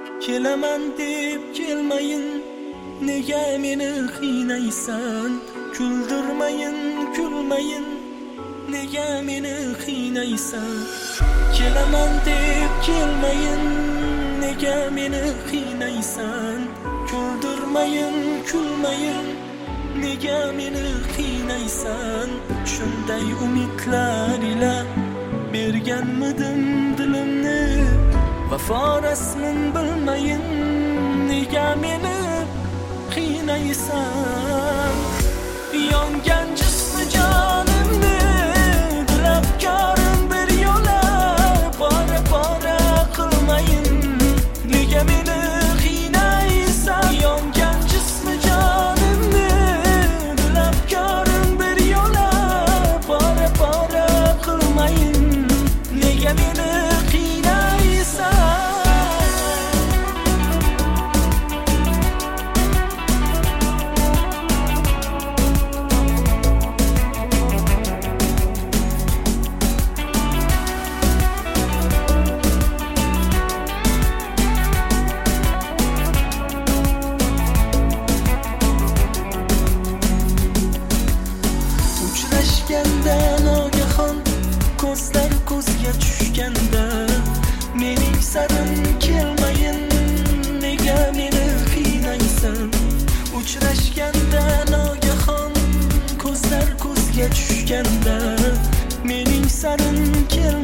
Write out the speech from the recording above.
Kelaman deb kelmayin, nega meni qiynaysan? Kuldirmayin, kulmayin, nega meni qiynaysan? Kelaman deb kelmayin, nega meni qiynaysan? Kuldirmayin, kulmayin, nega meni qiynaysan? Shunday umidlar ila berganmidim dilimni, vafo rasmin bilmayin, nega meni qiynaysan? Yongan jismi jonimni dilabgorim bir yo'la, bora bora qilmayin, nega meni qiynaysan? Yongan jismi jonimni dilabgorim bir yo'la, bora bora qilmayin, nega meni qiynaysan? Uchrashganda nogahon ko'zlar ko'zga tushganda, mening sarim kelmayin, nega meni qiynaysan? Uchrashganda nogahon ko'zlar ko'zga tushganda, mening sarim kelmayin,